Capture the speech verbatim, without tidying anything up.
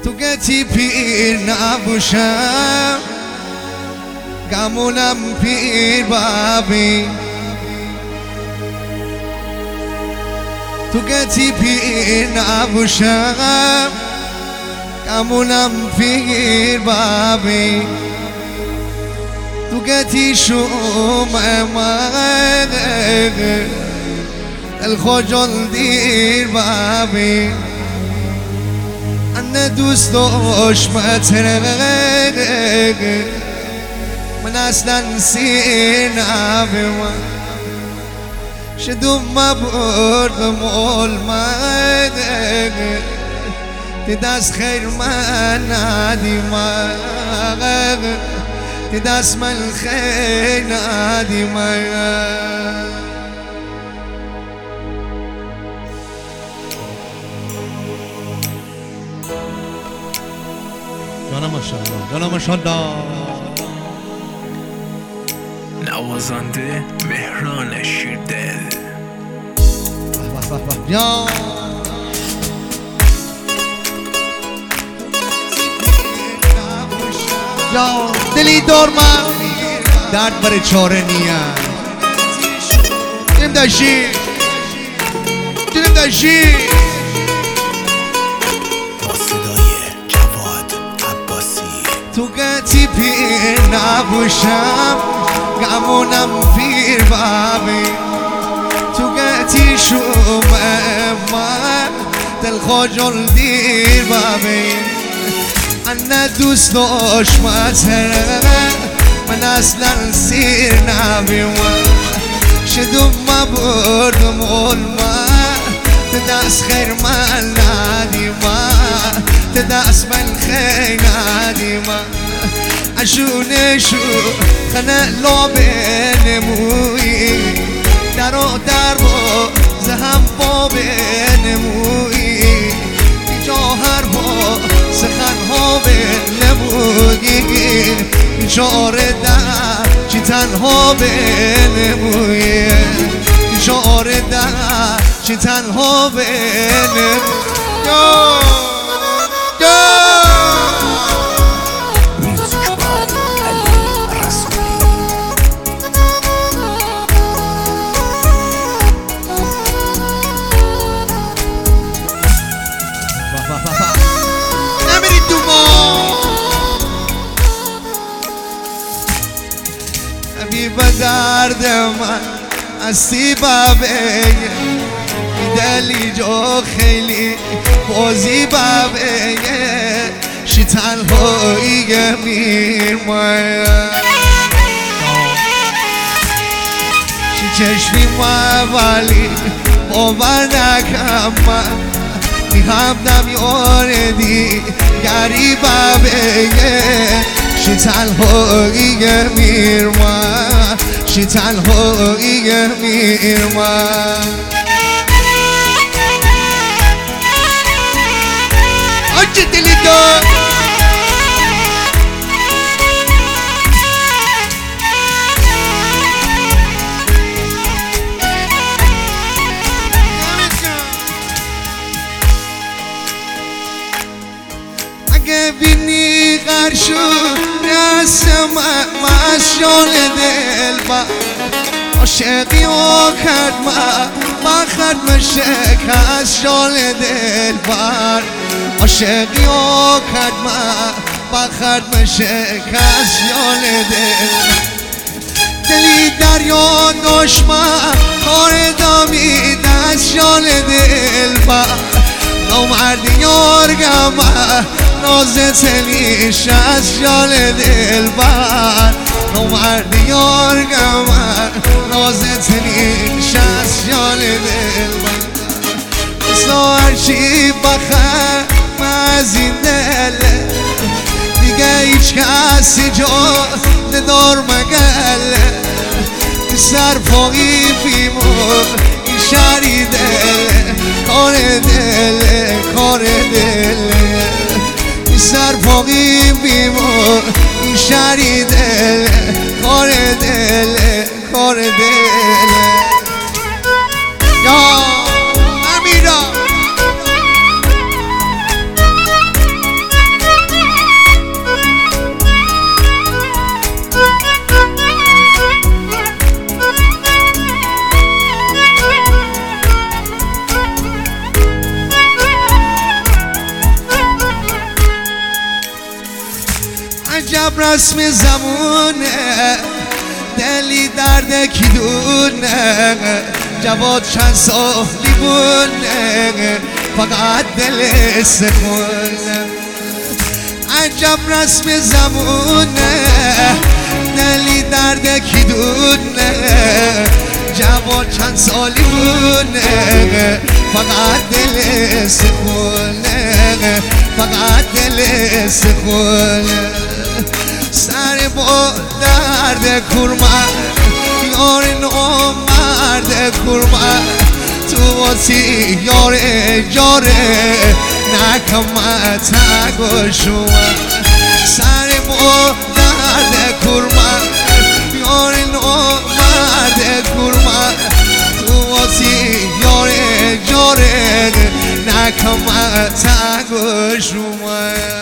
تو گتی پیر نباشم گمونم پیر بابی تو گتی پیر نباشم گمونم پیر بابی تو گتی شوم من الخجل دیر بابی أنا دوست دشمت من أصلا نسينا بما شدوم ما برد مول ما تداس خير ما نادي ما تداس من خير نادي ما جانا ماشاءالله جانا ماشاءالله نوازنده مهران شیردل یا یا دلی دار من درد بر چاره نیست جنم داشی جنم داشی تو گتی پیر نباشم گمونم پیر بابی تو گتی شوم من دل خجل دیر بابی أنا دوست دشمت من اصلا سیر نبی شدوم ما بردم علمه تداس خير ما نادي ما تداس من خير نادي ما عشون شو خنا لو بين موي درو درو زهم با بين موي جوهر با سخن ها بين موي جار در چی تنها بين موي جار در چی تنها بین یا یا نمیری تو ما حبیب درد من هستی بابه دلی جو خیلی بازی بابه شی تنهایی میرمایم شی چشمی ما ولی باور نکم من میخمدم یار دیگری بابه شی تنهایی میرمایم شی تنهایی میرمایم آنچه دلی دار اگه بینی غرشو رسم مشال دل با عاشقی و کرد ما خرد شکست شال دل بر عاشقی و کرد ما خرد شکست شال دل دلی دریا دشمن کار دامی دست شال دل بر نامردی یارگم ناز تلیش از شال دل بر نامردی یارگم ناز تلیش از شال دل بر اصلا هرچی بخم از این دل دیگه هیچ کسی جا ندار مگل سر پایی بیمون این شری دل کار دل کار دل سر پایی بیمون این شری دل کار دل کار دل یا امیرا عجب رسم زمونه دلی درد کی دونه جواد چند سالی بونه فقط دل سخونه عجب رسم زمونه دلی درد کی دونه جواد چند سالی بونه فقط دل سخونه فقط دل سخونه سر با درد کرمه یار نو مرد کرمه تو واسی یار جاره نکمه تگوشوه سر با درد کرمه یار نو مرد کرمه تو واسی یار جاره نکمه تگوشوه